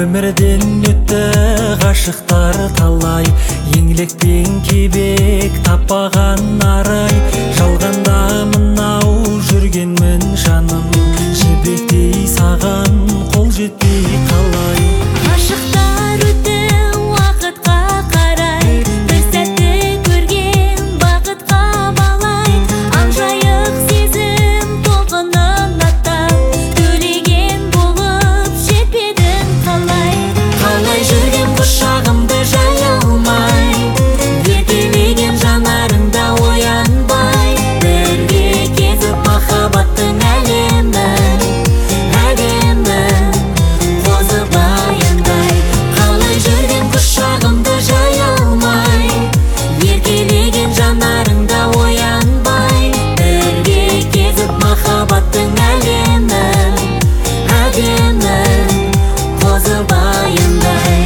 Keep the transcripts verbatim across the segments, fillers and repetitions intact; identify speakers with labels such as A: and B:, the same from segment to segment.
A: Өмірден өтті ғашықтар талай, еңлікпен кебек таппаған арай. Жалғанда мынау жүргенмін жаным, жібектей саған қол жетпей қалай.
B: Ғашықтар өтті уақытқа қарай, бір сәтті көрген бақытқа балай. Аңжайық сезім толқынын аттап, төлеген болып жетпедің қалай.
A: Қалай жүрген құшағымды жая алмай, еркелеген жанарыңда оянбай. Бірге кезіп махаббаттың әлемін, әдемін, қозыбайындай. Қалай жүрген құшағымды жая алмай, еркелеген жанарыңда оянбай. Бірге кезіп махаббаттың әлемін, әдемін, қозыбайындай.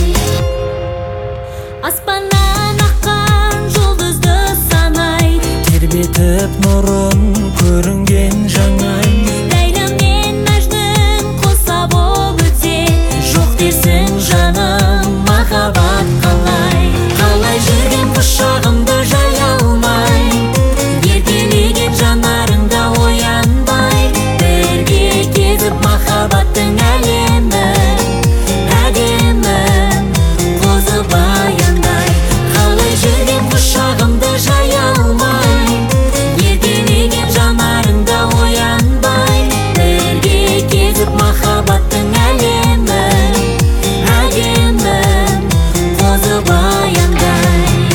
B: Аспаннан аққан жұлдызды санай,
A: Тербетіп нұрын көрінген жаңай.
B: Ләйлі мен Мәжнүн қоса болып өтсе,
A: Жоқ дерсің жаным, махаббат қалай. Қалай жүрген құшағымды жая алмай, еркелеген жанарыңда оянбай. Бірге кезіп махаббаттың әлемін, әдемін, қозыбайындай. Қалай жүрген құшағымды жая алмай, еркелеген жанарыңда оянбай. Бірге кезіп махаббаттың әлемін, әдемін, қозыбайындай.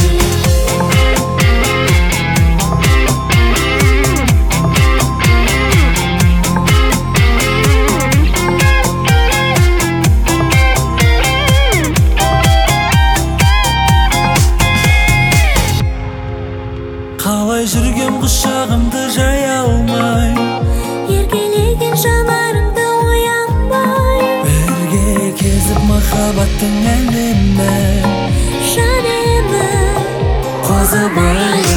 A: Қалай жүрген құшағымды жая алмай,
B: еркелеген жанарыңда оянбай.
A: бірге кезіп махаббаттың әлемін,
B: Жанымын
A: қозыбайындай.